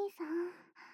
兄さん、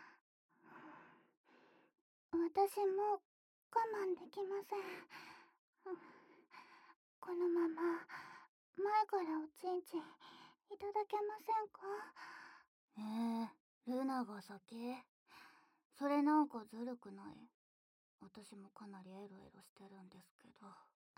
私もう我慢できません。このまま前からおちんちんいただけませんか？ ルナが先？それなんかずるくない？私もかなりエロエロしてるんですけど。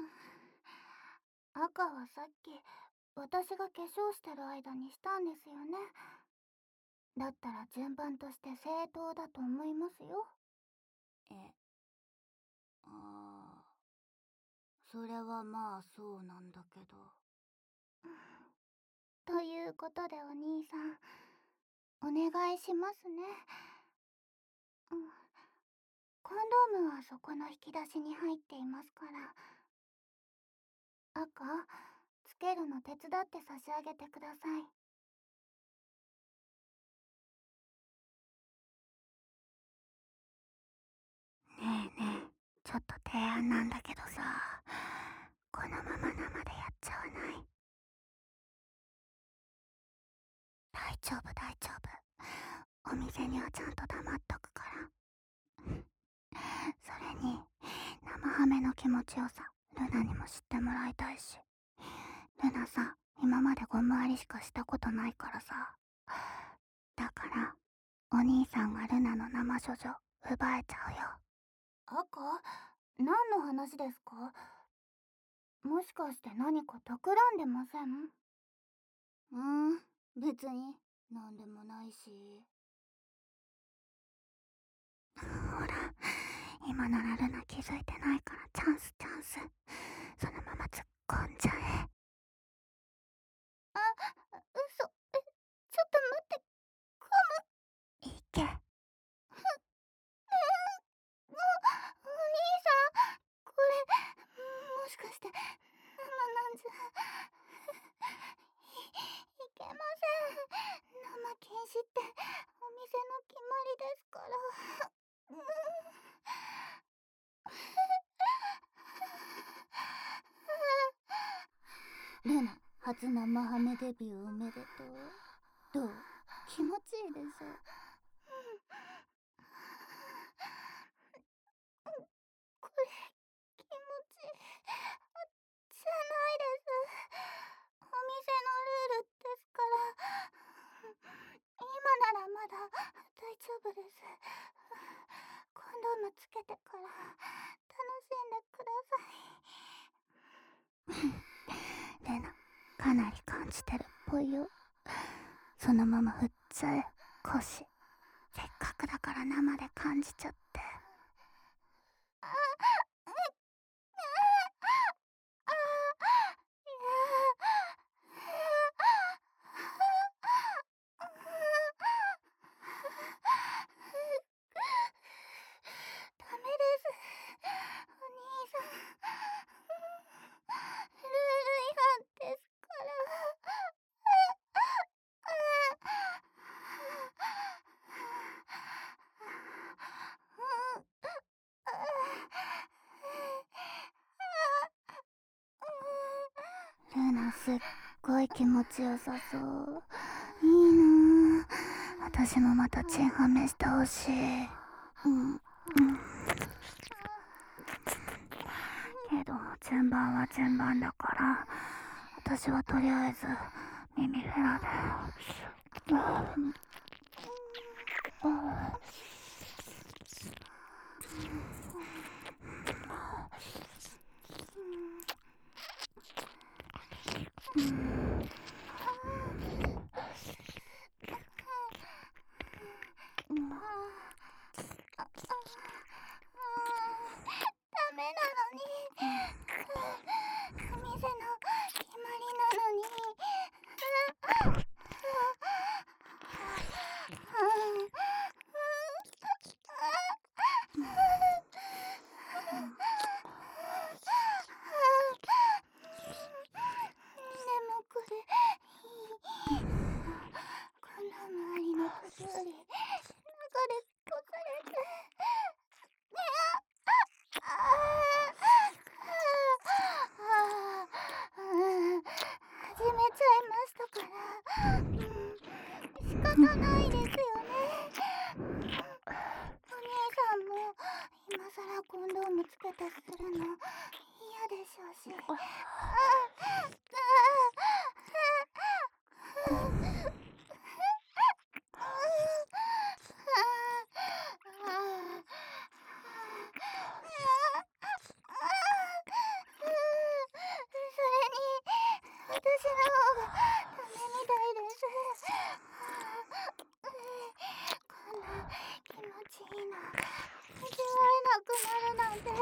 赤はさっき私が化粧してる間にしたんですよね。だったら順番として正当だと思いますよ。 ああ、それはまあそうなんだけど。 ということでお兄さん、お願いしますね。コンドームはそこの引き出しに入っていますから。赤、つけるの手伝って差し上げてください。 ねえねえ、ちょっと提案なんだけどさ、このまま生でやっちゃわない？大丈夫大丈夫、お店にはちゃんと黙っとくから。それに生ハメの気持ちよさ、ルナにも知ってもらいたいし。ルナさ、今までゴムありしかしたことないからさ。だからお兄さんがルナの生処女奪えちゃうよ。 赤、何の話ですか？もしかして何か企んでません？ 別になんでもないし。ほら、今ならルナ気づいてないからチャンスチャンス。そのまま突っ込んじゃえ。 嘘。ちょっと待って。 いけ。 お兄さん、これ、もしかして生なんじゃ。いけません。生禁止ってお店の決まりですから。 ルナ、初生ハメデビューおめでとう。どう？気持ちいいでしょ？ これ、気持ちじゃないです。お店のルールですから。今ならまだ大丈夫です。コンドームつけてから楽しんでください。 ルナ、かなり感じてるっぽいよ。そのまま振っちゃえ、腰。せっかくだから生で感じちゃって。 ダメです、お兄さん。ルール違反ですから。 ルナすっごい気持ちよさそう。いいなぁ。私もまたチンハメしてほしい。けど順番は順番だから、私はとりあえず耳フェラで。 ダメなのに。お店の決まりなのに。でもこれ、コンドームありの時より中でこされて。始めちゃいましたから。仕方ないですよね。 しょうし。それに私の方がダメみたいです。こんな気持ちいいの味わえなくなるなんて。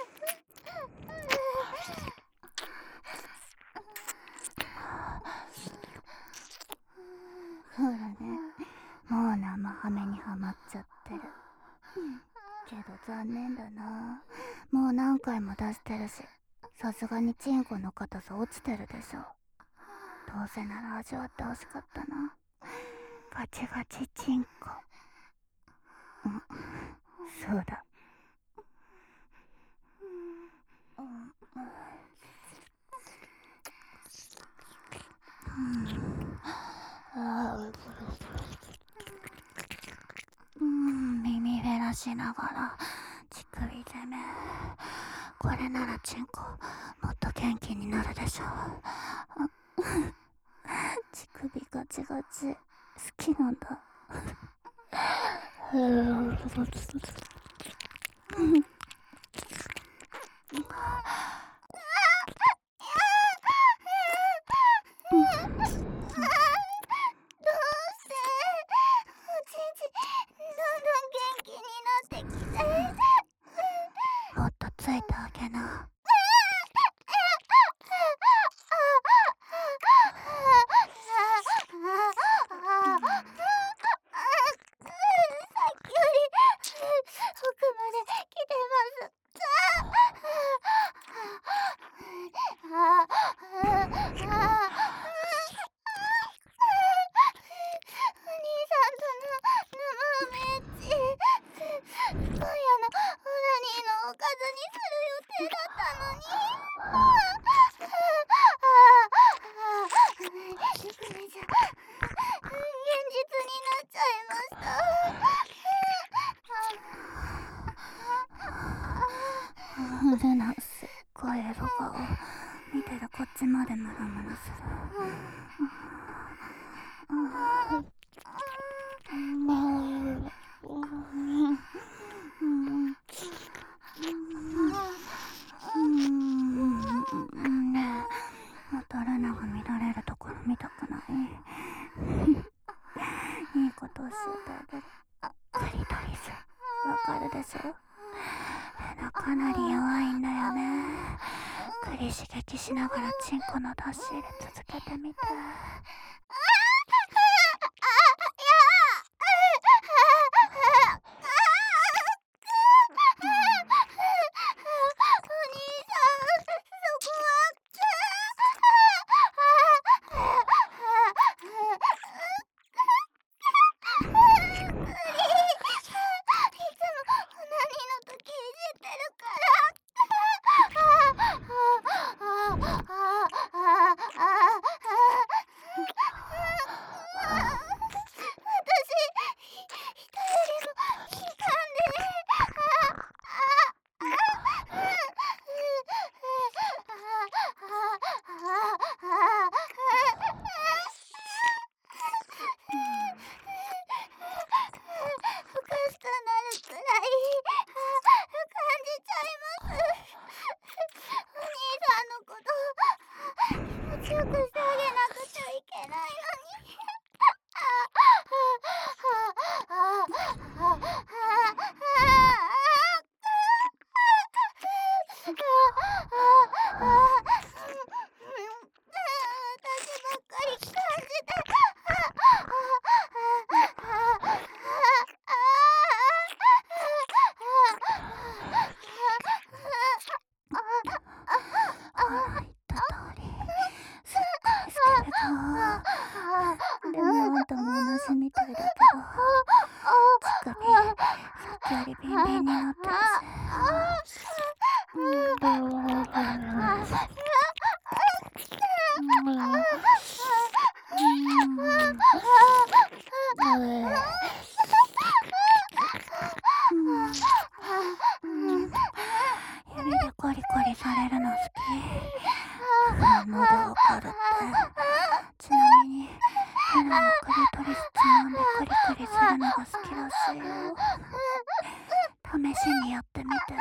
ほらね、もう生ハメにはまっちゃってる。けど残念だな。もう何回も出してるし、さすがにチンコの硬さ落ちてるでしょ。どうせなら味わってほしかったな。ガチガチチンコ。そうだ。耳減らしながら乳首攻め。これならチンコもっと元気になるでしょう。乳首ガチガチ好きなんだ。 どうしておちんちどんどん元気になってきて。 もっとついてあげな。 さっきより奥まで来てます。お兄さんとの生めっち今夜のオナニーのおかずにする予定だったのに。夢じゃ現実になっちゃいました。 ルナ、すっごいエロ顔。見てるこっちまでムラムラする。ねえ、またルナが乱れるところ見たくない？いいこと教えてあげる。クリトリス、わかるでしょ？ルナかなり弱いんだよね。クリ刺激しながらチンコの出し入れ続けてみて。 強くしてあげなくちゃいけないのに。私ばっかり感じて。 ほら言った通り、すっごまでわかるって。ちなみにルナもクリトリスつまんでクリクリするのが好きらしいよ。試しにやってみて。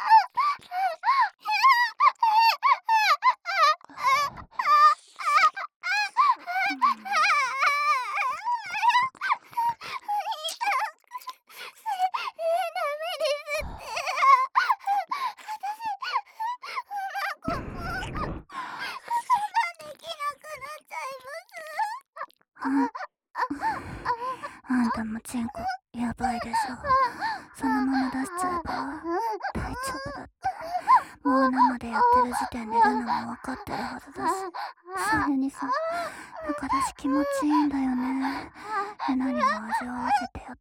あんたもチンコやばいでしょ。そのまま出しちゃえば大丈夫だって。もう生でやってる時点でルナも分かってるはずだし。それにさ、中出し気持ちいいんだよね。ルナにも味わわせてやって。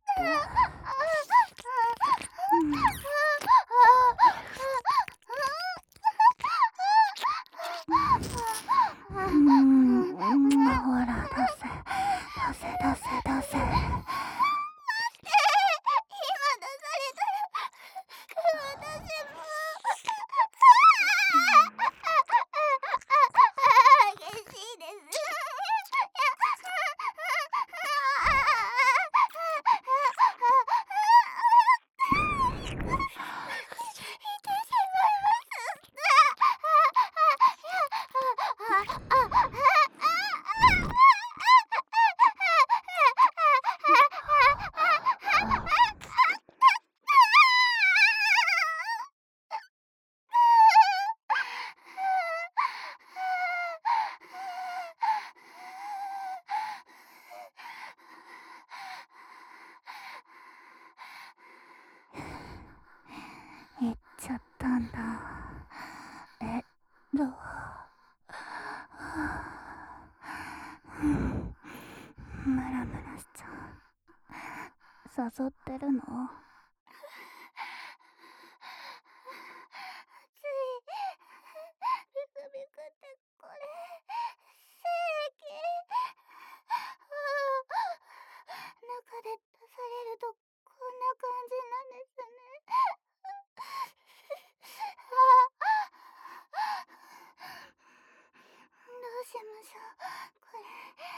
ほら出せ出せ出せ出せ。行っちゃったんだ。ムラムラしちゃう。誘ってるの？ ビクビクってこれ精液。中で出されるとこんな感じなんですね。どうしましょうこれ。